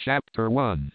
Chapter 1.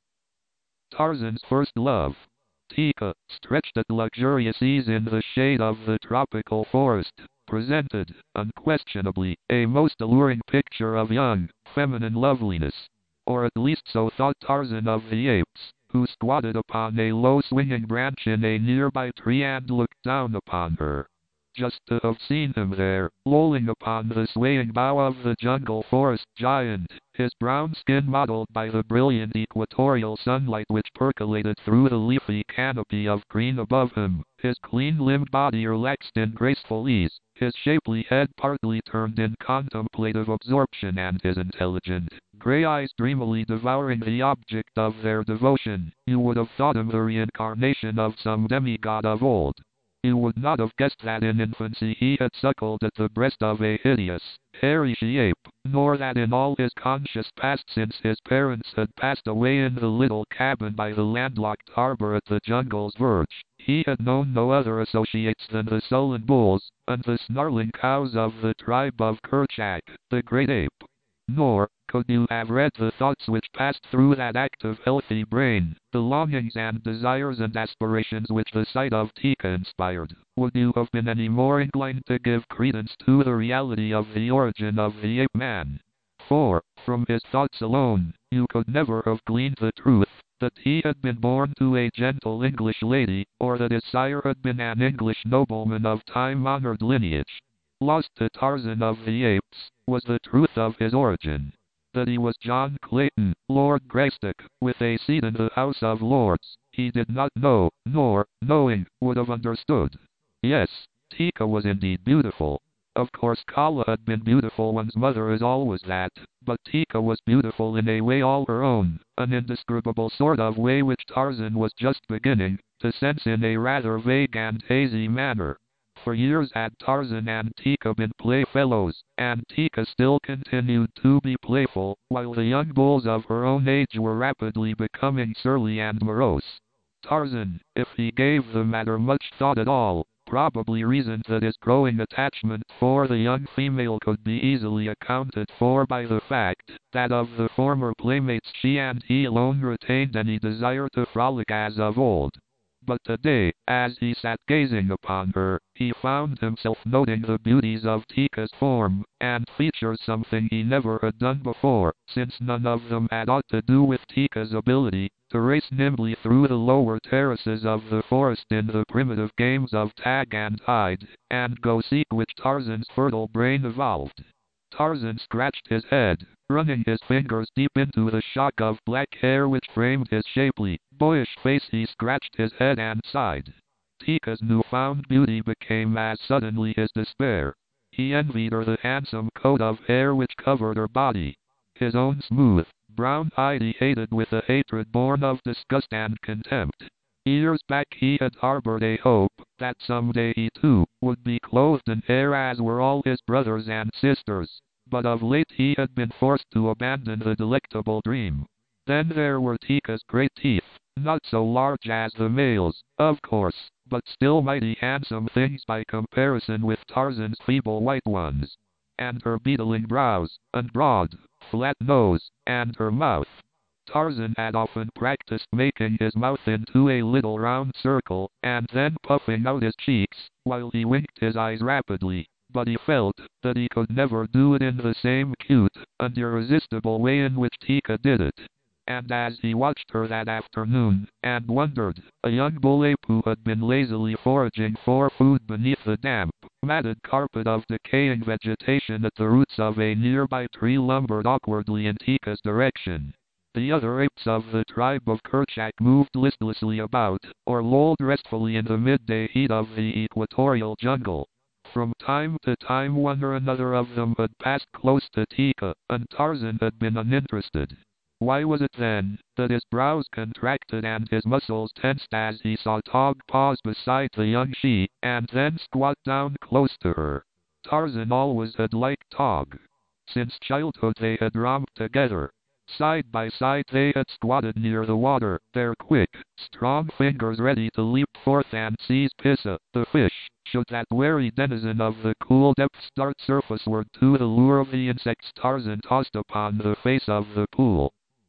Tarzan's First Love. Teeka, stretched at luxurious ease in the shade of the tropical forest, presented, unquestionably, a most alluring picture of young, feminine loveliness. Or at least so thought Tarzan of the Apes, who squatted upon a low swinging branch in a nearby tree and looked down upon her. Just to have seen him there, lolling upon the swaying bough of the jungle forest giant, his brown skin mottled by the brilliant equatorial sunlight which percolated through the leafy canopy of green above him, his clean-limbed body relaxed in graceful ease, his shapely head partly turned in contemplative absorption and his intelligent, gray eyes dreamily devouring the object of their devotion, you would have thought him the reincarnation of some demigod of old. You would not have guessed that in infancy he had suckled at the breast of a hideous, hairy she-ape, nor that in all his conscious past since his parents had passed away in the little cabin by the landlocked harbor at the jungle's verge, he had known no other associates than the sullen bulls, and the snarling cows of the tribe of Kerchak, the great ape. Nor could you have read the thoughts which passed through that active, healthy brain, the longings and desires and aspirations which the sight of Teeka inspired, would you have been any more inclined to give credence to the reality of the origin of the ape-man. For, from his thoughts alone, you could never have gleaned the truth, that he had been born to a gentle English lady, or that his sire had been an English nobleman of time-honored lineage. Lost to Tarzan of the Apes, was the truth of his origin. That he was John Clayton, Lord Greystoke, with a seat in the House of Lords, he did not know, nor, knowing, would have understood. Yes, Teeka was indeed beautiful. Of course Kala had been beautiful, one's mother is always that, but Teeka was beautiful in a way all her own, an indescribable sort of way which Tarzan was just beginning to sense in a rather vague and hazy manner. For years had Tarzan and Teeka been playfellows, and Teeka still continued to be playful, while the young bulls of her own age were rapidly becoming surly and morose. Tarzan, if he gave the matter much thought at all, probably reasoned that his growing attachment for the young female could be easily accounted for by the fact that of the former playmates she and he alone retained any desire to frolic as of old. But today, as he sat gazing upon her, he found himself noting the beauties of Teeka's form and features, something he never had done before, since none of them had aught to do with Teeka's ability to race nimbly through the lower terraces of the forest in the primitive games of tag and hide, and go seek which Tarzan's fertile brain evolved. Tarzan scratched his head, running his fingers deep into the shock of black hair which framed his shapely, boyish face. He scratched his head and sighed. Teeka's newfound beauty became as suddenly his despair. He envied her the handsome coat of hair which covered her body. His own smooth, brown hide he hated with a hatred born of disgust and contempt. Years back he had harbored a hope that someday he too would be clothed in hair as were all his brothers and sisters, but of late he had been forced to abandon the delectable dream. Then there were Teeka's great teeth, not so large as the male's, of course, but still mighty handsome things by comparison with Tarzan's feeble white ones. And her beetling brows, and broad, flat nose, and her mouth. Tarzan had often practiced making his mouth into a little round circle, and then puffing out his cheeks, while he winked his eyes rapidly, but he felt that he could never do it in the same cute and irresistible way in which Teeka did it. And as he watched her that afternoon, and wondered, a young bull ape who had been lazily foraging for food beneath the damp, matted carpet of decaying vegetation at the roots of a nearby tree lumbered awkwardly in Teeka's direction. The other apes of the tribe of Kerchak moved listlessly about, or lolled restfully in the midday heat of the equatorial jungle. From time to time one or another of them had passed close to Teeka, and Tarzan had been uninterested. Why was it then that his brows contracted and his muscles tensed as he saw Tog pause beside the young she, and then squat down close to her? Tarzan always had liked Tog. Since childhood they had romped together. Side by side they had squatted near the water, their quick, strong fingers ready to leap forth and seize Pissa, the fish, should that wary denizen of the cool depths dart surfaceward to the lure of the insects Tarzan tossed upon the face of the pool.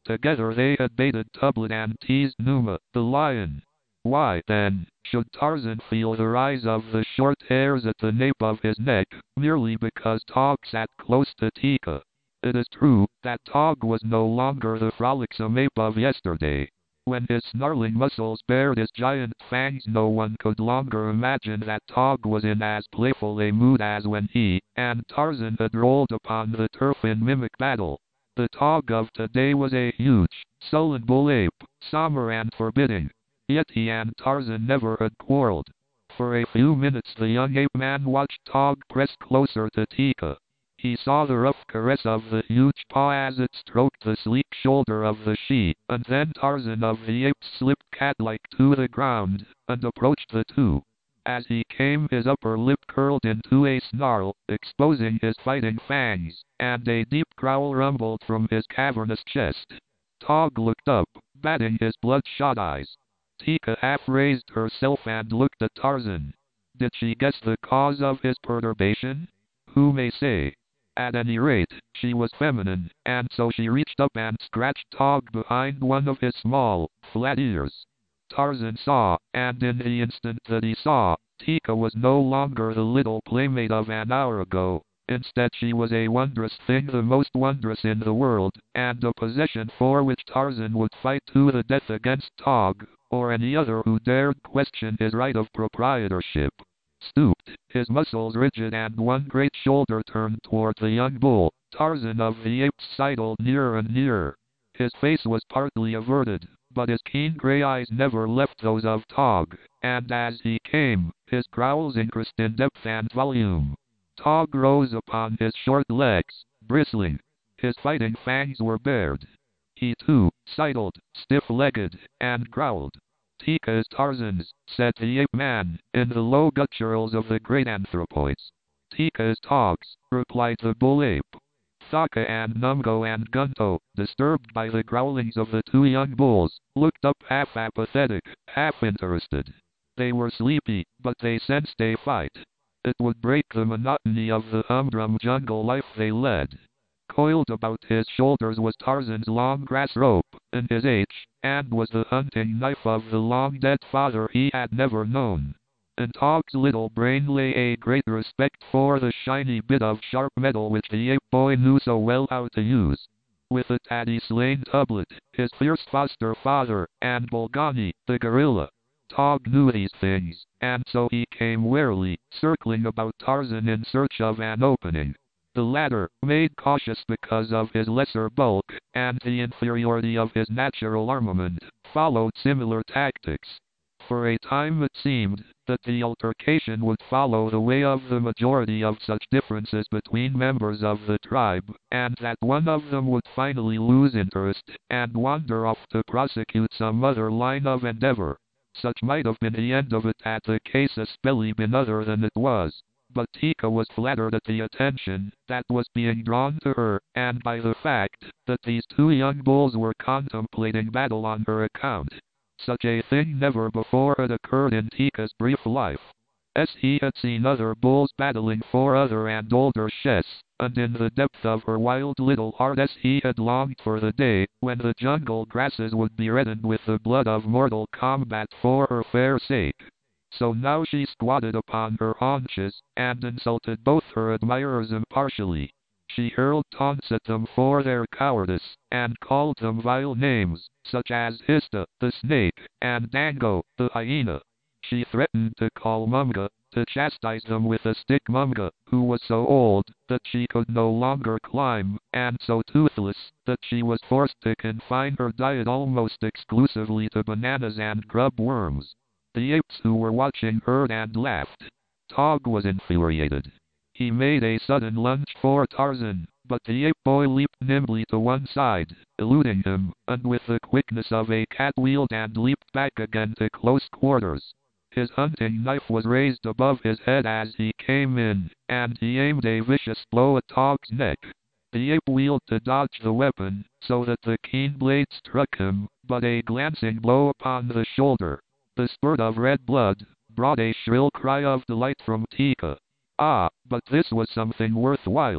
together they had baited Tublat and teased Numa, the lion. Why, then, should Tarzan feel the rise of the short hairs at the nape of his neck, merely because Tog sat close to Teeka? It is true that Tog was no longer the frolicsome ape of yesterday. When his snarling muscles bared his giant fangs, no one could longer imagine that Tog was in as playful a mood as when he and Tarzan had rolled upon the turf in mimic battle. The Tog of today was a huge, sullen bull ape, somber and forbidding. Yet he and Tarzan never had quarreled. For a few minutes the young ape-man watched Tog press closer to Teeka. He saw the rough caress of the huge paw as it stroked the sleek shoulder of the she, and then Tarzan of the apes slipped cat-like to the ground, and approached the two. As he came, his upper lip curled into a snarl, exposing his fighting fangs, and a deep growl rumbled from his cavernous chest. Tog looked up, batting his bloodshot eyes. Teeka half raised herself and looked at Tarzan. Did she guess the cause of his perturbation? Who may say? At any rate, she was feminine, and so she reached up and scratched Tog behind one of his small, flat ears. Tarzan saw, and in the instant that he saw, Teeka was no longer the little playmate of an hour ago. Instead, she was a wondrous thing, the most wondrous in the world, and a possession for which Tarzan would fight to the death against Tog, or any other who dared question his right of proprietorship. Stooped, his muscles rigid and one great shoulder turned toward the young bull, Tarzan of the apes sidled nearer and nearer. His face was partly averted, but his keen gray eyes never left those of Tog, and as he came, his growls increased in depth and volume. Tog rose upon his short legs, bristling. His fighting fangs were bared. He too sidled, stiff-legged, and growled. Teeka is Tarzan's, said the ape-man, in the low gutturals of the great anthropoids. Teeka is Tog's, replied the bull ape. Thaka and Numgo and Gunto, disturbed by the growlings of the two young bulls, looked up half apathetic, half interested. They were sleepy, but they sensed a fight. It would break the monotony of the humdrum jungle life they led. Coiled about his shoulders was Tarzan's long grass rope, in his hand was the hunting knife of the long-dead father he had never known. In Tog's little brain lay a great respect for the shiny bit of sharp metal which the ape-boy knew so well how to use. With it had he slain Tublat, his fierce foster father, and Bolgani, the gorilla. Tog knew these things, and so he came warily, circling about Tarzan in search of an opening. The latter, made cautious because of his lesser bulk, and the inferiority of his natural armament, followed similar tactics. For a time it seemed that the altercation would follow the way of the majority of such differences between members of the tribe, and that one of them would finally lose interest, and wander off to prosecute some other line of endeavor. Such might have been the end of it had the case especially been other than it was. But Teeka was flattered at the attention that was being drawn to her, and by the fact that these two young bulls were contemplating battle on her account. Such a thing never before had occurred in Teeka's brief life. As he had seen other bulls battling for other and older chess, and in the depth of her wild little heart as he had longed for the day when the jungle grasses would be reddened with the blood of mortal combat for her fair sake. So now she squatted upon her haunches, and insulted both her admirers impartially. She hurled taunts at them for their cowardice, and called them vile names, such as Hista, the snake, and Dango, the hyena. She threatened to call Mumga, to chastise them with a stick. Mumga, who was so old that she could no longer climb, and so toothless that she was forced to confine her diet almost exclusively to bananas and grub worms. The apes who were watching heard and laughed. Tog was infuriated. He made a sudden lunge for Tarzan, but the ape-boy leaped nimbly to one side, eluding him, and with the quickness of a cat wheeled and leaped back again to close quarters. His hunting knife was raised above his head as he came in, and he aimed a vicious blow at Tog's neck. The ape wheeled to dodge the weapon, so that the keen blade struck him, but a glancing blow upon the shoulder. The spurt of red blood brought a shrill cry of delight from Teeka. Ah, but this was something worthwhile.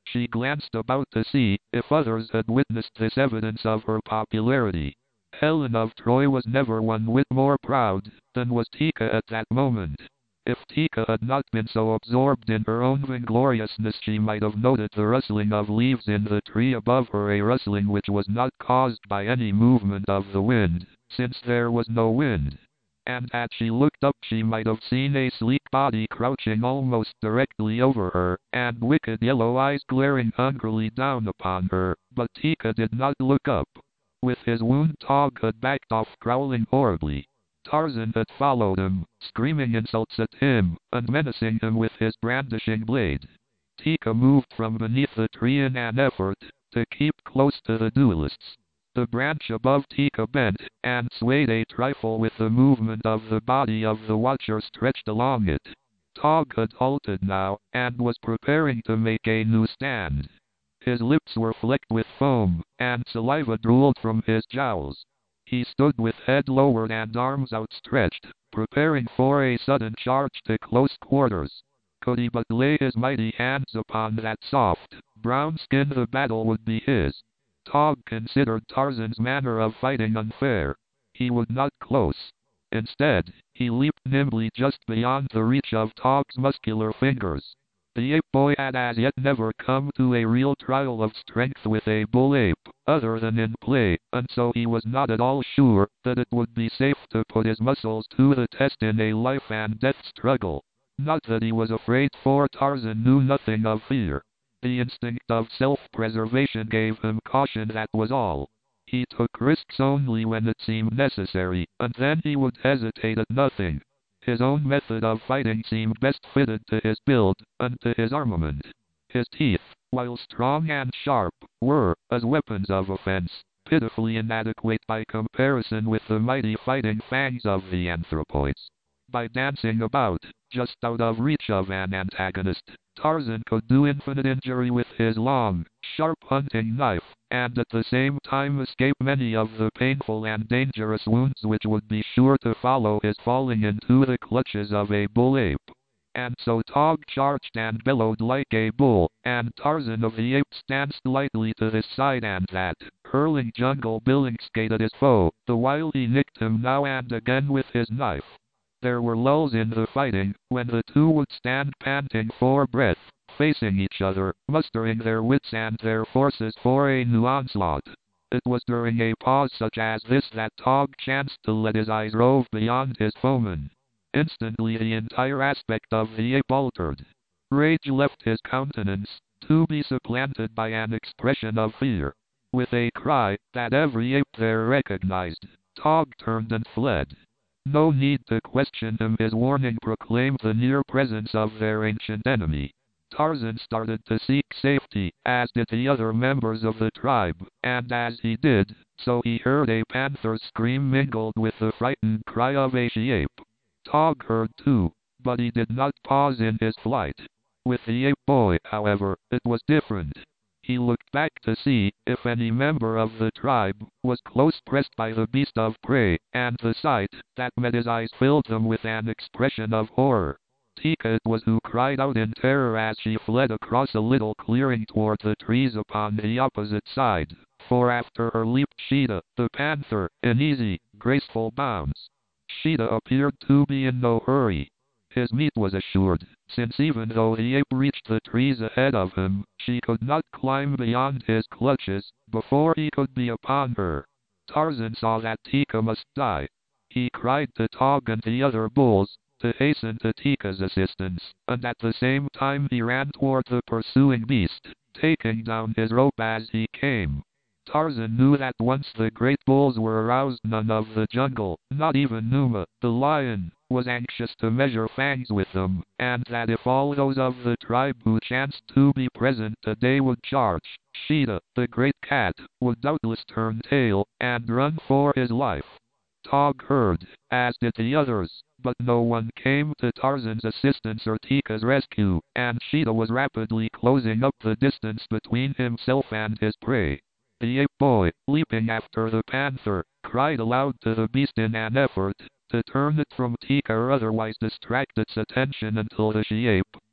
She glanced about to see if others had witnessed this evidence of her popularity. Helen of Troy was never one whit more proud than was Tika at that moment. If Tika had not been so absorbed in her own vaingloriousness, she might have noted the rustling of leaves in the tree above her, a rustling which was not caused by any movement of the wind, since there was no wind. And had she looked up, she might have seen a sleek body crouching almost directly over her, and wicked yellow eyes glaring hungrily down upon her, but Tika did not look up. With his wound, Tog had backed off, growling horribly. Tarzan had followed him, screaming insults at him, and menacing him with his brandishing blade. Tika moved from beneath the tree in an effort to keep close to the duelists. The branch above Tika bent, and swayed a trifle with the movement of the body of the watcher stretched along it. Tog had halted now, and was preparing to make a new stand. His lips were flecked with foam, and saliva drooled from his jowls. He stood with head lowered and arms outstretched, preparing for a sudden charge to close quarters. Could he but lay his mighty hands upon that soft, brown skin, the battle would be his. Tog considered Tarzan's manner of fighting unfair. He would not close. Instead, he leaped nimbly just beyond the reach of Tog's muscular fingers. The ape-boy had as yet never come to a real trial of strength with a bull-ape, other than in play, and so he was not at all sure that it would be safe to put his muscles to the test in a life-and-death struggle. Not that he was afraid, for Tarzan knew nothing of fear. The instinct of self-preservation gave him caution, that was all. He took risks only when it seemed necessary, and then he would hesitate at nothing. His own method of fighting seemed best fitted to his build, and to his armament. His teeth, while strong and sharp, were, as weapons of offense, pitifully inadequate by comparison with the mighty fighting fangs of the anthropoids. By dancing about, just out of reach of an antagonist, Tarzan could do infinite injury with his long, sharp hunting knife, and at the same time escape many of the painful and dangerous wounds which would be sure to follow his falling into the clutches of a bull-ape. And so Tog charged and bellowed like a bull, and Tarzan of the Apes danced lightly to this side and that, hurling jungle billingsgate at his foe, the while he nicked him now and again with his knife. There were lulls in the fighting, when the two would stand panting for breath, facing each other, mustering their wits and their forces for a new onslaught. It was during a pause such as this that Tog chanced to let his eyes rove beyond his foeman. Instantly the entire aspect of the ape altered. Rage left his countenance, to be supplanted by an expression of fear. With a cry that every ape there recognized, Tog turned and fled. No need to question him, his warning proclaimed the near presence of their ancient enemy. Tarzan started to seek safety, as did the other members of the tribe, and as he did, so he heard a panther's scream mingled with the frightened cry of a she-ape. Tog heard too, but he did not pause in his flight. With the ape-boy, however, it was different. He looked back to see if any member of the tribe was close pressed by the beast of prey, and the sight that met his eyes filled them with an expression of horror. Tika it was who cried out in terror as she fled across a little clearing toward the trees upon the opposite side, for after her leaped Sheeta, the panther, in easy, graceful bounds. Sheeta appeared to be in no hurry. His meat was assured, since even though the ape reached the trees ahead of him, she could not climb beyond his clutches before he could be upon her. Tarzan saw that Tika must die. He cried to Tog and the other bulls to hasten to Tika's assistance, and at the same time he ran toward the pursuing beast, taking down his rope as he came. Tarzan knew that once the great bulls were aroused, none of the jungle, not even Numa, the lion, was anxious to measure fangs with them, and that if all those of the tribe who chanced to be present today would charge, Sheeta, the great cat, would doubtless turn tail and run for his life. Tog heard, as did the others, but no one came to Tarzan's assistance or Tika's rescue, and Sheeta was rapidly closing up the distance between himself and his prey. The ape-boy, leaping after the panther, cried aloud to the beast in an effort to turn it from Tika or otherwise distract its attention until the she-ape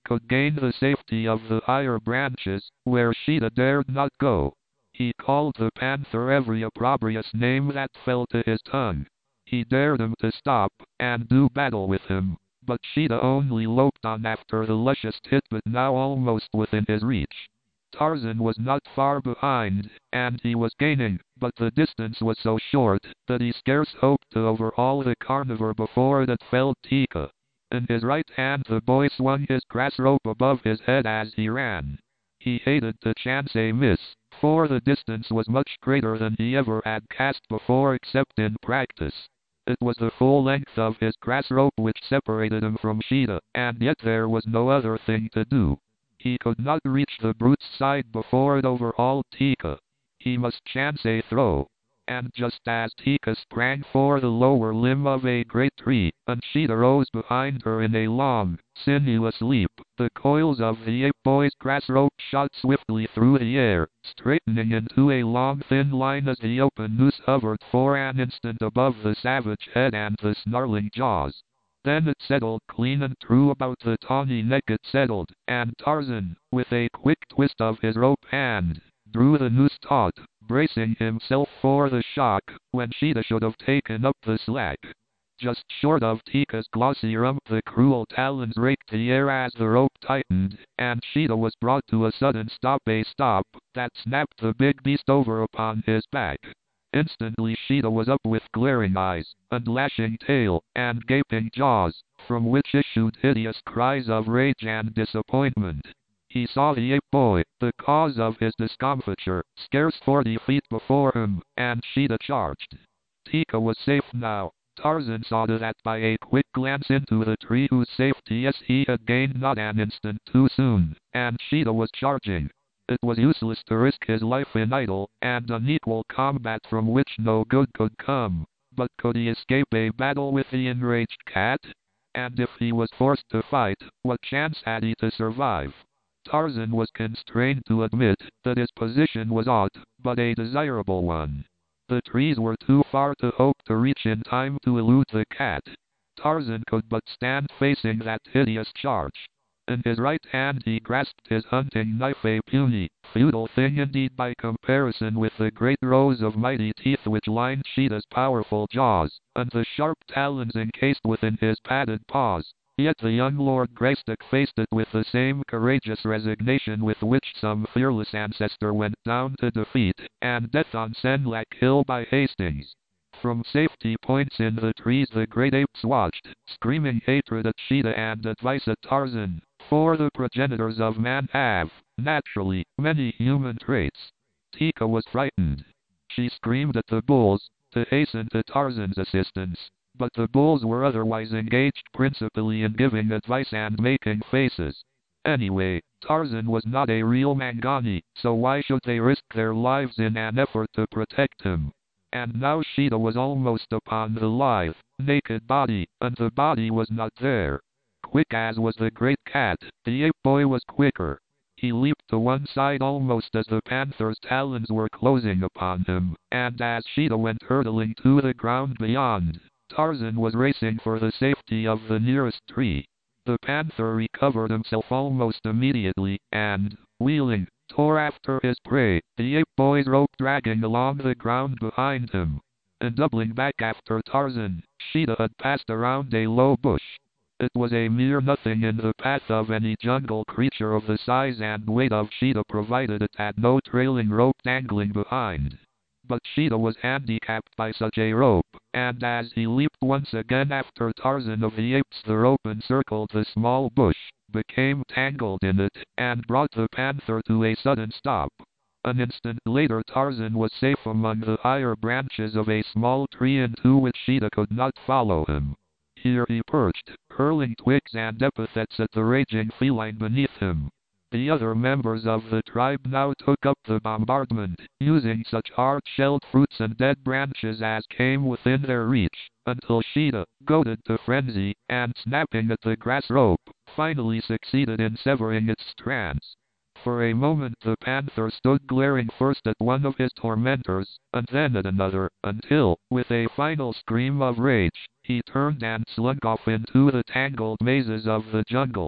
could gain the safety of the higher branches, where Sheeta dared not go. He called the panther every opprobrious name that fell to his tongue. He dared him to stop and do battle with him, but Sheeta only loped on after the luscious titbit now almost within his reach. Tarzan was not far behind, and he was gaining, but the distance was so short that he scarce hoped to overhaul the carnivore before it had felled Teeka. In his right hand the boy swung his grass rope above his head as he ran. He hated to chance a miss, for the distance was much greater than he ever had cast before except in practice. It was the full length of his grass rope which separated him from Sheeta, and yet there was no other thing to do. He could not reach the brute's side before it overhauled Teeka. He must chance a throw. And just as Teeka sprang for the lower limb of a great tree, and Sheeta rose behind her in a long, sinuous leap, the coils of the ape-boy's grass rope shot swiftly through the air, straightening into a long thin line as the open noose hovered for an instant above the savage head and the snarling jaws. Then it settled clean and true about the tawny neck it settled, and Tarzan, with a quick twist of his rope hand, drew the noose taut, bracing himself for the shock, when Sheeta should have taken up the slack. Just short of Teeka's glossy rump the cruel talons raked the air as the rope tightened, and Sheeta was brought to a sudden stop, a stop that snapped the big beast over upon his back. Instantly Sheeta was up with glaring eyes, and lashing tail, and gaping jaws, from which issued hideous cries of rage and disappointment. He saw the ape-boy, the cause of his discomfiture, scarce 40 feet before him, and Sheeta charged. Teeka was safe now. Tarzan saw that by a quick glance into the tree whose safety he had gained not an instant too soon, and Sheeta was charging. It was useless to risk his life in idle and unequal combat from which no good could come. But could he escape a battle with the enraged cat? And if he was forced to fight, what chance had he to survive? Tarzan was constrained to admit that his position was aught but a desirable one. The trees were too far to hope to reach in time to elude the cat. Tarzan could but stand facing that hideous charge. In his right hand he grasped his hunting knife, a puny, futile thing indeed by comparison with the great rows of mighty teeth which lined Sheeta's powerful jaws, and the sharp talons encased within his padded paws. Yet the young Lord Greystoke faced it with the same courageous resignation with which some fearless ancestor went down to defeat and death on Senlac Hill by Hastings. From safety points in the trees the great apes watched, screaming hatred at Sheeta and advice at Tarzan, for the progenitors of man have, naturally, many human traits. Teeka was frightened. She screamed at the bulls to hasten to Tarzan's assistance, but the bulls were otherwise engaged principally in giving advice and making faces. Anyway, Tarzan was not a real Mangani, so why should they risk their lives in an effort to protect him? And now Sheeta was almost upon the lithe, naked body, and the body was not there. Quick as was the great cat, the ape-boy was quicker. He leaped to one side almost as the panther's talons were closing upon him, and as Sheeta went hurtling to the ground beyond, Tarzan was racing for the safety of the nearest tree. The panther recovered himself almost immediately, and, wheeling, tore after his prey, the ape-boy's rope dragging along the ground behind him. And doubling back after Tarzan, Sheeta had passed around a low bush. It was a mere nothing in the path of any jungle creature of the size and weight of Sheeta, provided it had no trailing rope dangling behind. But Sheeta was handicapped by such a rope, and as he leaped once again after Tarzan of the Apes, the rope encircled the small bush, became tangled in it, and brought the panther to a sudden stop. An instant later Tarzan was safe among the higher branches of a small tree into which Sheeta could not follow him. Here he perched, hurling twigs and epithets at the raging feline beneath him. The other members of the tribe now took up the bombardment, using such hard-shelled fruits and dead branches as came within their reach, until Sheeta, goaded to frenzy, and snapping at the grass rope, finally succeeded in severing its strands. For a moment the panther stood glaring first at one of his tormentors, and then at another, until, with a final scream of rage, he turned and slunk off into the tangled mazes of the jungle.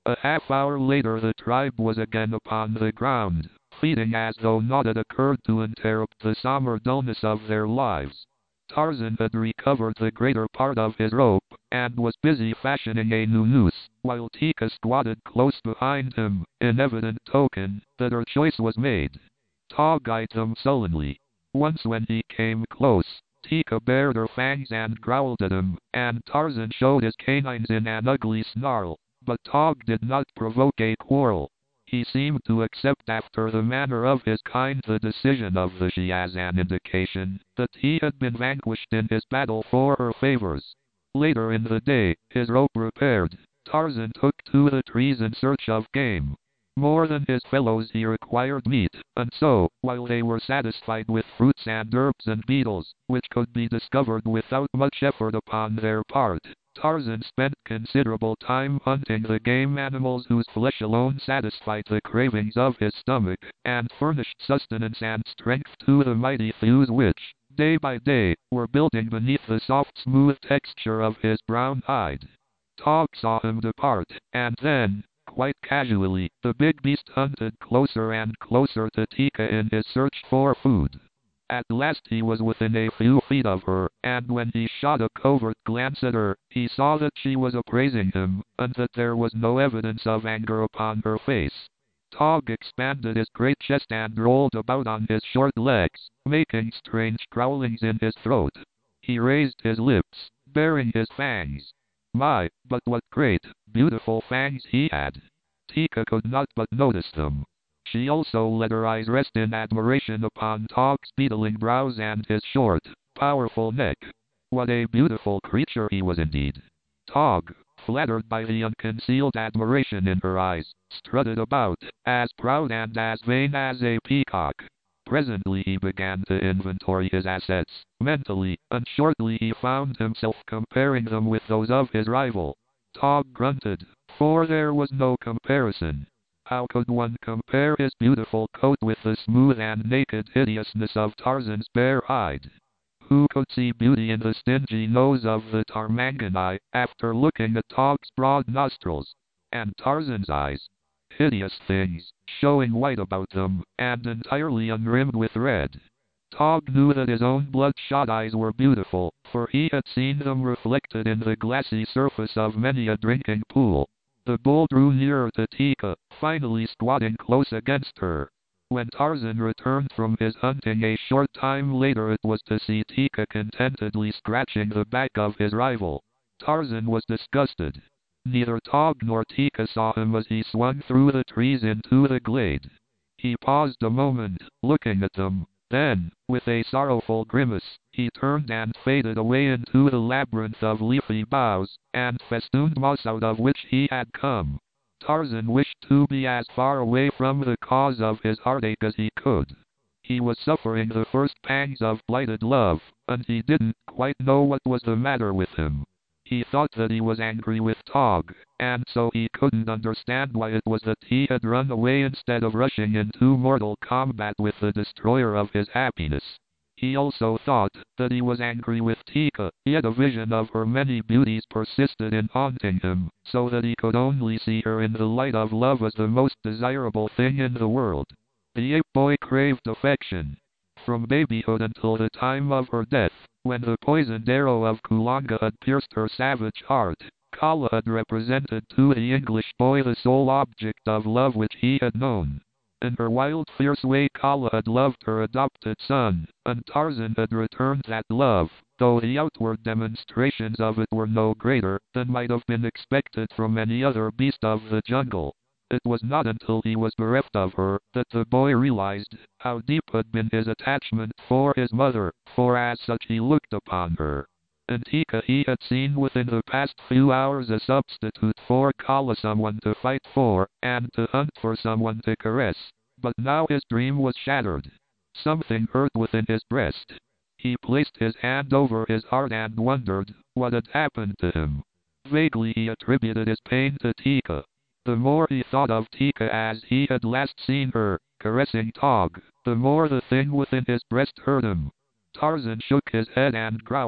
A half hour later the tribe was again upon the ground, feeding as though naught had occurred to interrupt the somber dullness of their lives. Tarzan had recovered the greater part of his rope, and was busy fashioning a new noose, while Tika squatted close behind him, in evident token that her choice was made. Tog eyed him sullenly. Once when he came close, Tika bared her fangs and growled at him, and Tarzan showed his canines in an ugly snarl, but Tog did not provoke a quarrel. He seemed to accept after the manner of his kind the decision of the she as an indication that he had been vanquished in his battle for her favors. Later in the day, his rope repaired, Tarzan took to the trees in search of game. More than his fellows he required meat, and so, while they were satisfied with fruits and herbs and beetles, which could be discovered without much effort upon their part, Tarzan spent considerable time hunting the game animals whose flesh alone satisfied the cravings of his stomach, and furnished sustenance and strength to the mighty thews which, day by day, were building beneath the soft smooth texture of his brown hide. Tog saw him depart, and then, quite casually, the big beast hunted closer and closer to Tika in his search for food. At last he was within a few feet of her, and when he shot a covert glance at her, he saw that she was appraising him, and that there was no evidence of anger upon her face. Tog expanded his great chest and rolled about on his short legs, making strange growlings in his throat. He raised his lips, baring his fangs. My, but what great, beautiful fangs he had! Tika could not but notice them. She also let her eyes rest in admiration upon Tog's beetling brows and his short, powerful neck. What a beautiful creature he was indeed. Tog, flattered by the unconcealed admiration in her eyes, strutted about, as proud and as vain as a peacock. Presently he began to inventory his assets, mentally, and shortly he found himself comparing them with those of his rival. Tog grunted, for there was no comparison. How could one compare his beautiful coat with the smooth and naked hideousness of Tarzan's bare hide? Who could see beauty in the stingy nose of the Tarmangani, after looking at Tog's broad nostrils? And Tarzan's eyes? Hideous things, showing white about them, and entirely unrimmed with red. Tog knew that his own bloodshot eyes were beautiful, for he had seen them reflected in the glassy surface of many a drinking pool. The bull drew nearer to Tika, finally squatting close against her. When Tarzan returned from his hunting a short time later, it was to see Tika contentedly scratching the back of his rival. Tarzan was disgusted. Neither Tog nor Tika saw him as he swung through the trees into the glade. He paused a moment, looking at them. Then, with a sorrowful grimace, he turned and faded away into the labyrinth of leafy boughs and festooned moss out of which he had come. Tarzan wished to be as far away from the cause of his heartache as he could. He was suffering the first pangs of blighted love, and he didn't quite know what was the matter with him. He thought that he was angry with Tog, and so he couldn't understand why it was that he had run away instead of rushing into mortal combat with the destroyer of his happiness. He also thought that he was angry with Tika, yet a vision of her many beauties persisted in haunting him, so that he could only see her in the light of love as the most desirable thing in the world. The ape boy craved affection. From babyhood until the time of her death, when the poisoned arrow of Kulonga had pierced her savage heart, Kala had represented to the English boy the sole object of love which he had known. In her wild, fierce way Kala had loved her adopted son, and Tarzan had returned that love, though the outward demonstrations of it were no greater than might have been expected from any other beast of the jungle. It was not until he was bereft of her that the boy realized how deep had been his attachment for his mother, for as such he looked upon her. In Tika he had seen within the past few hours a substitute for Kala, someone to fight for, and to hunt for, someone to caress. But now his dream was shattered. Something hurt within his breast. He placed his hand over his heart and wondered what had happened to him. Vaguely he attributed his pain to Tika. The more he thought of Tika as he had last seen her, caressing Tog, the more the thing within his breast hurt him. Tarzan shook his head and growled,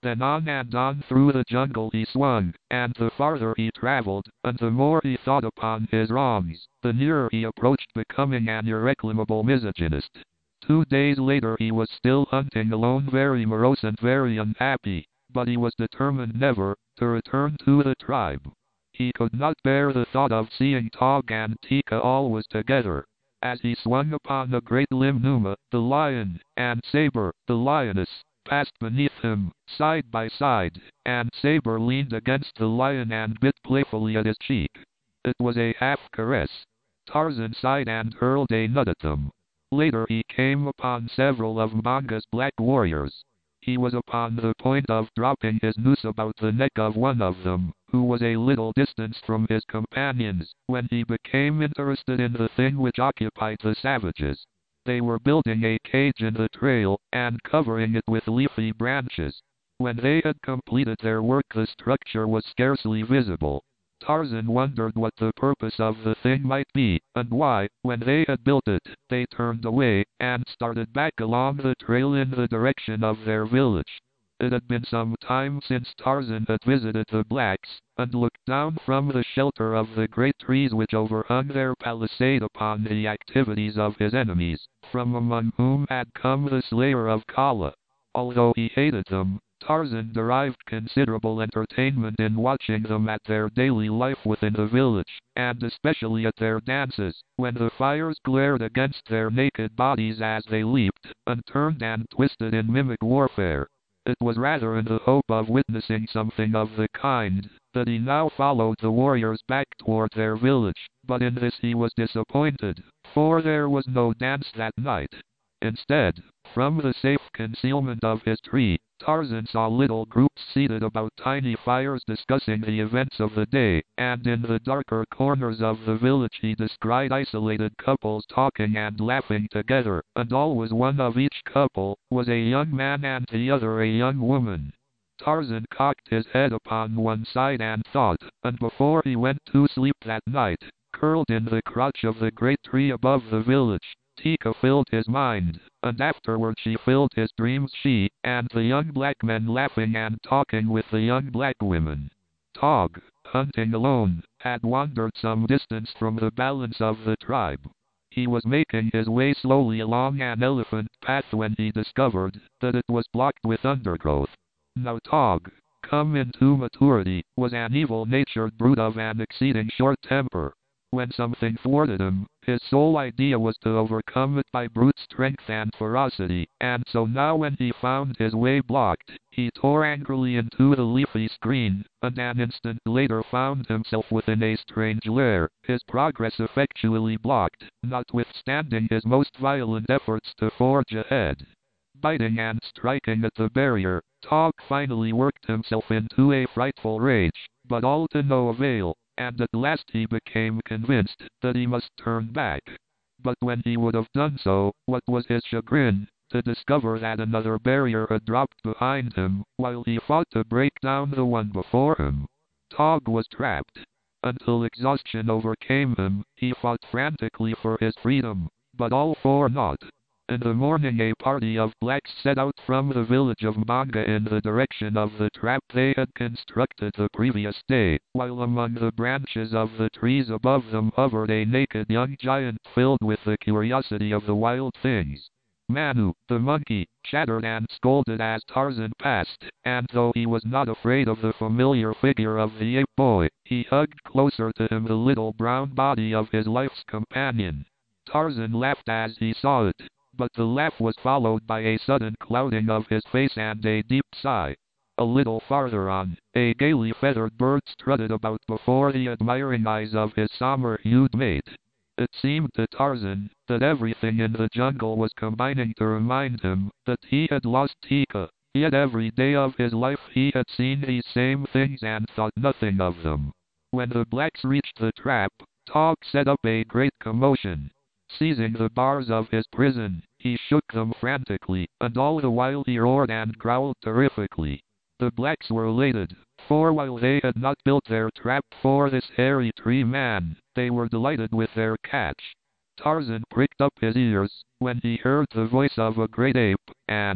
Then on and on through the jungle he swung, and the farther he traveled, and the more he thought upon his wrongs, the nearer he approached becoming an irreclaimable misogynist. 2 days later he was still hunting alone, very morose and very unhappy, but he was determined never to return to the tribe. He could not bear the thought of seeing Tog and Tika always together. As he swung upon the great limb, Numa, the lion, and Saber, the lioness, passed beneath him, side by side, and Saber leaned against the lion and bit playfully at his cheek. It was a half caress. Tarzan sighed and hurled a nut at them. Later he came upon several of Mbanga's black warriors. He was upon the point of dropping his noose about the neck of one of them, who was a little distance from his companions, when he became interested in the thing which occupied the savages. They were building a cage in the trail, and covering it with leafy branches. When they had completed their work the structure was scarcely visible. Tarzan wondered what the purpose of the thing might be, and why, when they had built it, they turned away, and started back along the trail in the direction of their village. It had been some time since Tarzan had visited the blacks, and looked down from the shelter of the great trees which overhung their palisade upon the activities of his enemies, from among whom had come the slayer of Kala. Although he hated them, Tarzan derived considerable entertainment in watching them at their daily life within the village, and especially at their dances, when the fires glared against their naked bodies as they leaped, and turned and twisted in mimic warfare. It was rather in the hope of witnessing something of the kind that he now followed the warriors back toward their village, but in this he was disappointed, for there was no dance that night. Instead, from the safe concealment of his tree, Tarzan saw little groups seated about tiny fires discussing the events of the day, and in the darker corners of the village he descried isolated couples talking and laughing together, and always one of each couple was a young man and the other a young woman. Tarzan cocked his head upon one side and thought, and before he went to sleep that night, curled in the crotch of the great tree above the village, Tika filled his mind, and afterward she filled his dreams, she and the young black men laughing and talking with the young black women. Tog, hunting alone, had wandered some distance from the balance of the tribe. He was making his way slowly along an elephant path when he discovered that it was blocked with undergrowth. Now Tog, come into maturity, was an evil-natured brute of an exceeding short temper. When something thwarted him, his sole idea was to overcome it by brute strength and ferocity, and so now when he found his way blocked, he tore angrily into the leafy screen, and an instant later found himself within a strange lair, his progress effectually blocked, notwithstanding his most violent efforts to forge ahead. Biting and striking at the barrier, Tog finally worked himself into a frightful rage, but all to no avail, and at last he became convinced that he must turn back. But when he would have done so, what was his chagrin to discover that another barrier had dropped behind him, while he fought to break down the one before him. Tog was trapped. Until exhaustion overcame him, he fought frantically for his freedom, but all for naught. In the morning a party of blacks set out from the village of Mbanga in the direction of the trap they had constructed the previous day, while among the branches of the trees above them hovered a naked young giant filled with the curiosity of the wild things. Manu, the monkey, chattered and scolded as Tarzan passed, and though he was not afraid of the familiar figure of the ape boy, he hugged closer to him the little brown body of his life's companion. Tarzan laughed as he saw it, but the laugh was followed by a sudden clouding of his face and a deep sigh. A little farther on, a gaily feathered bird strutted about before the admiring eyes of his somber-hued mate. It seemed to Tarzan that everything in the jungle was combining to remind him that he had lost Tika, yet every day of his life he had seen these same things and thought nothing of them. When the blacks reached the trap, Tog set up a great commotion. Seizing the bars of his prison, he shook them frantically, and all the while he roared and growled terrifically. The blacks were elated, for while they had not built their trap for this hairy tree man, they were delighted with their catch. Tarzan pricked up his ears when he heard the voice of a great ape, and,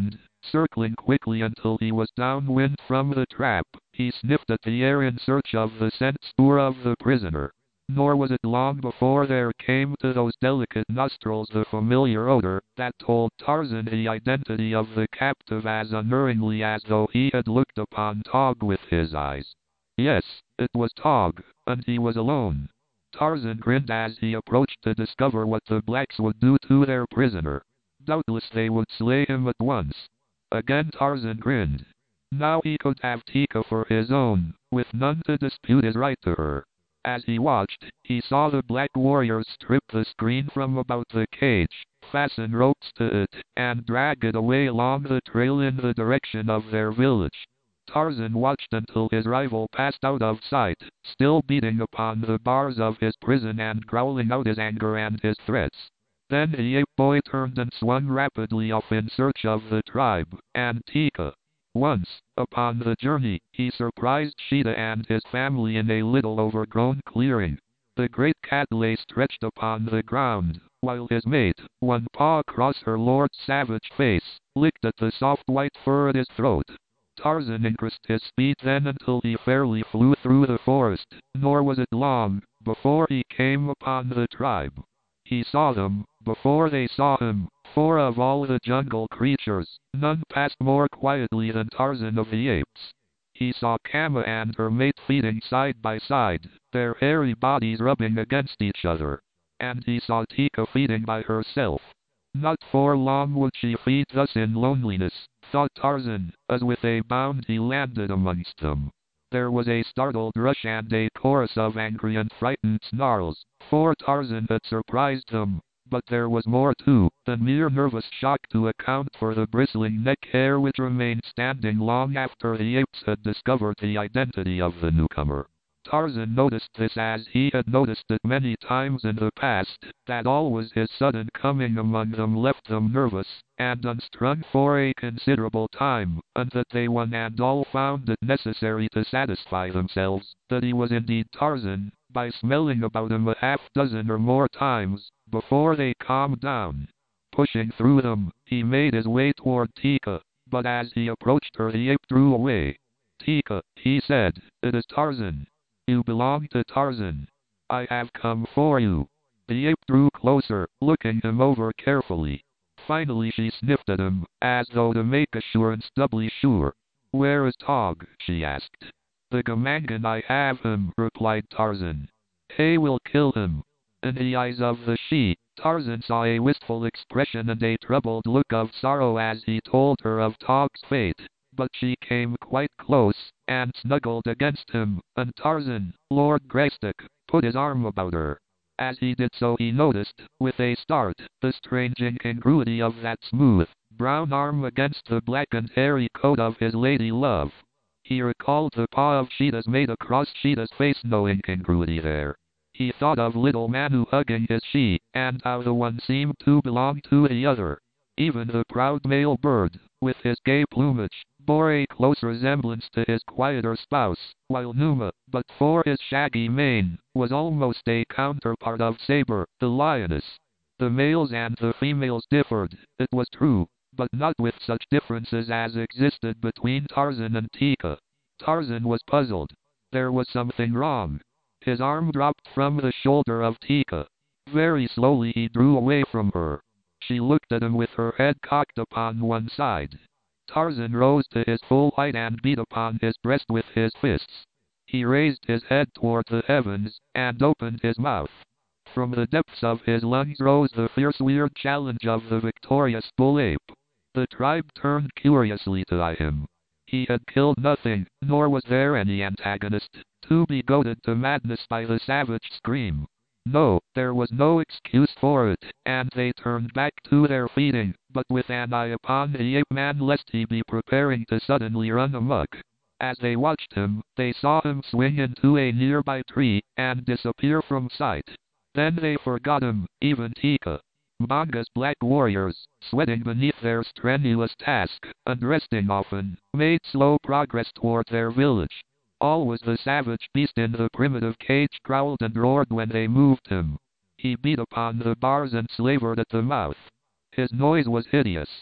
Circling quickly until he was downwind from the trap, he sniffed at the air in search of the scent spoor of the prisoner. Nor was it long before there came to those delicate nostrils the familiar odor that told Tarzan the identity of the captive as unerringly as though he had looked upon Tog with his eyes. Yes, it was Tog, and he was alone. Tarzan grinned as he approached to discover what the blacks would do to their prisoner. Doubtless they would slay him at once. Again Tarzan grinned. Now he could have Teeka for his own, with none to dispute his right to her. As he watched, he saw the black warriors strip the screen from about the cage, fasten ropes to it, and drag it away along the trail in the direction of their village. Tarzan watched until his rival passed out of sight, still beating upon the bars of his prison and growling out his anger and his threats. Then the ape-boy turned and swung rapidly off in search of the tribe, and Teeka. Once, upon the journey, he surprised Sheeta and his family in a little overgrown clearing. The great cat lay stretched upon the ground, while his mate, one paw across her lord's savage face, licked at the soft white fur at his throat. Tarzan increased his speed then until he fairly flew through the forest, nor was it long before he came upon the tribe. He saw them before they saw him, for of all the jungle creatures, none passed more quietly than Tarzan of the Apes. He saw Kama and her mate feeding side by side, their hairy bodies rubbing against each other. And he saw Teeka feeding by herself. Not for long would she feed thus in loneliness, thought Tarzan, as with a bound he landed amongst them. There was a startled rush and a chorus of angry and frightened snarls, for Tarzan had surprised them. But there was more too than mere nervous shock to account for the bristling neck hair which remained standing long after the apes had discovered the identity of the newcomer. Tarzan noticed this as he had noticed it many times in the past, that always his sudden coming among them left them nervous and unstrung for a considerable time, and that they one and all found it necessary to satisfy themselves that he was indeed Tarzan, by smelling about him a half-dozen or more times, before they calmed down. Pushing through them, he made his way toward Teeka, but as he approached her the ape drew away. Teeka, he said, it is Tarzan. You belong to Tarzan. I have come for you. The ape drew closer, looking him over carefully. Finally she sniffed at him, as though to make assurance doubly sure. Where is Tog? She asked. The Gamangan I have him, replied Tarzan. Hay will kill him. In the eyes of the she, Tarzan saw a wistful expression and a troubled look of sorrow as he told her of Tog's fate. But she came quite close, and snuggled against him, and Tarzan, Lord Greystoke, put his arm about her. As he did so he noticed, with a start, the strange incongruity of that smooth, brown arm against the black and hairy coat of his lady love. He recalled the paw of Sheeta's mate across Sheeta's face, no incongruity there. He thought of little Manu hugging his she, and how the one seemed to belong to the other. Even the proud male bird, with his gay plumage, bore a close resemblance to his quieter spouse, while Numa, but for his shaggy mane, was almost a counterpart of Saber, the lioness. The males and the females differed, it was true, but not with such differences as existed between Tarzan and Teeka. Tarzan was puzzled. There was something wrong. His arm dropped from the shoulder of Teeka. Very slowly he drew away from her. She looked at him with her head cocked upon one side. Tarzan rose to his full height and beat upon his breast with his fists. He raised his head toward the heavens, and opened his mouth. From the depths of his lungs rose the fierce weird challenge of the victorious bull ape. The tribe turned curiously to eye him. He had killed nothing, nor was there any antagonist, to be goaded to madness by the savage scream. No, there was no excuse for it, and they turned back to their feeding, but with an eye upon the ape-man lest he be preparing to suddenly run amok. As they watched him, they saw him swing into a nearby tree, and disappear from sight. Then they forgot him, even Teeka. Mbanga's black warriors, sweating beneath their strenuous task, and resting often, made slow progress toward their village. Always the savage beast in the primitive cage growled and roared when they moved him. He beat upon the bars and slavered at the mouth. His noise was hideous.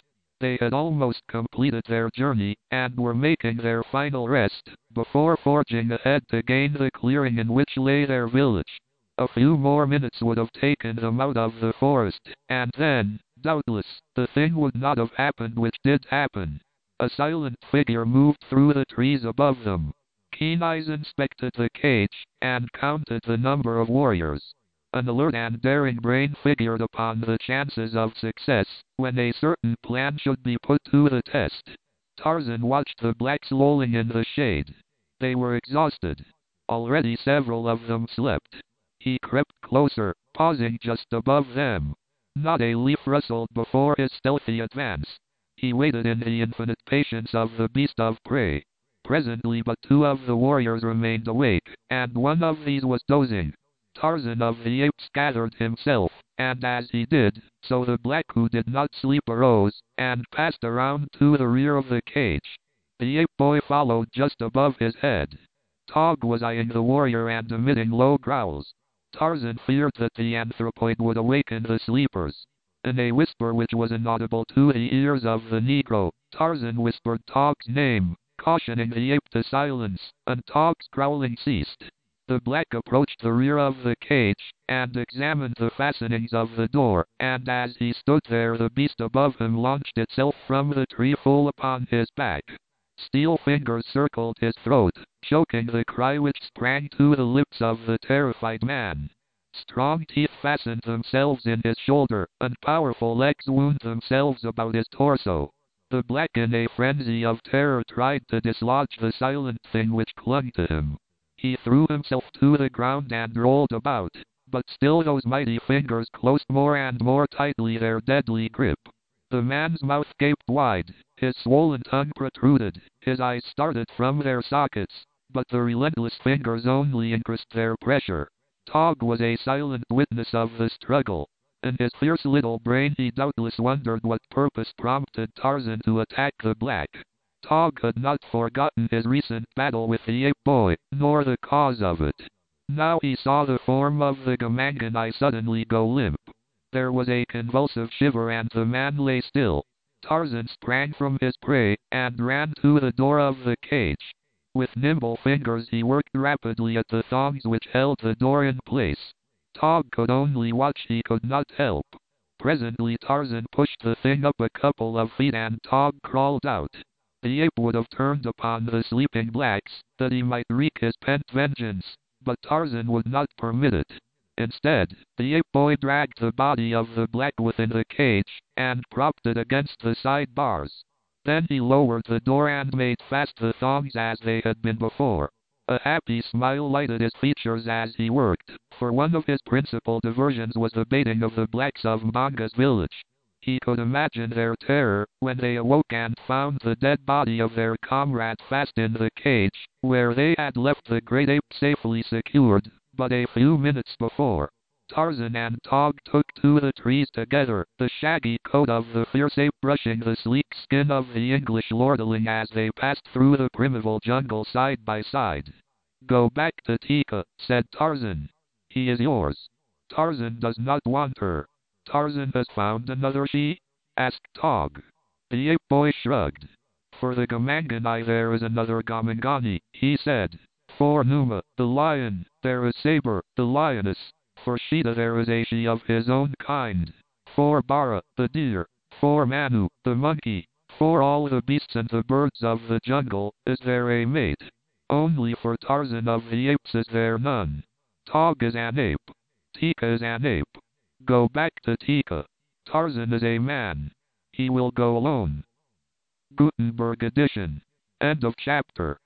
They had almost completed their journey, and were making their final rest, before forging ahead to gain the clearing in which lay their village. A few more minutes would have taken them out of the forest, and then, doubtless, the thing would not have happened which did happen. A silent figure moved through the trees above them. Keen eyes inspected the cage, and counted the number of warriors. An alert and daring brain figured upon the chances of success, when a certain plan should be put to the test. Tarzan watched the blacks lolling in the shade. They were exhausted. Already several of them slept. He crept closer, pausing just above them. Not a leaf rustled before his stealthy advance. He waited in the infinite patience of the beast of prey. Presently but two of the warriors remained awake, and one of these was dozing. Tarzan of the Apes gathered himself, and as he did, so the black who did not sleep arose, and passed around to the rear of the cage. The ape boy followed just above his head. Tog was eyeing the warrior and emitting low growls. Tarzan feared that the anthropoid would awaken the sleepers. In a whisper which was inaudible to the ears of the Negro, Tarzan whispered Tog's name, cautioning the ape to silence, and Tog's growling ceased. The black approached the rear of the cage, and examined the fastenings of the door, and as he stood there the beast above him launched itself from the tree full upon his back. Steel fingers circled his throat, choking the cry which sprang to the lips of the terrified man. Strong teeth fastened themselves in his shoulder, and powerful legs wound themselves about his torso. The black in a frenzy of terror tried to dislodge the silent thing which clung to him. He threw himself to the ground and rolled about, but still those mighty fingers closed more and more tightly their deadly grip. The man's mouth gaped wide, his swollen tongue protruded, his eyes started from their sockets, but the relentless fingers only increased their pressure. Tog was a silent witness of the struggle. In his fierce little brain he doubtless wondered what purpose prompted Tarzan to attack the black. Tog had not forgotten his recent battle with the ape boy, nor the cause of it. Now he saw the form of the Gamangani suddenly go limp. There was a convulsive shiver and the man lay still. Tarzan sprang from his prey, and ran to the door of the cage. With nimble fingers he worked rapidly at the thongs which held the door in place. Tog could only watch, he could not help. Presently Tarzan pushed the thing up a couple of feet and Tog crawled out. The ape would have turned upon the sleeping blacks, that he might wreak his pent vengeance, but Tarzan would not permit it. Instead, the ape boy dragged the body of the black within the cage, and propped it against the side bars. Then he lowered the door and made fast the thongs as they had been before. A happy smile lighted his features as he worked, for one of his principal diversions was the baiting of the blacks of Mbanga's village. He could imagine their terror when they awoke and found the dead body of their comrade fast in the cage, where they had left the great ape safely secured, but a few minutes before. Tarzan and Tog took to the trees together, the shaggy coat of the fierce ape brushing the sleek skin of the English lordling as they passed through the primeval jungle side by side. "Go back to Teeka," said Tarzan. "He is yours." "Tarzan does not want her." "Tarzan has found another she?" asked Tog. The ape boy shrugged. "For the Gamangani there is another Gamangani," he said. "For Numa, the lion, there is Saber, the lioness. For Sheeta there is a she of his own kind. For Bara, the deer. For Manu, the monkey. For all the beasts and the birds of the jungle, is there a mate. Only for Tarzan of the apes is there none. Tog is an ape. Teeka is an ape. Go back to Teeka. Tarzan is a man. He will go alone." Gutenberg edition. End of chapter.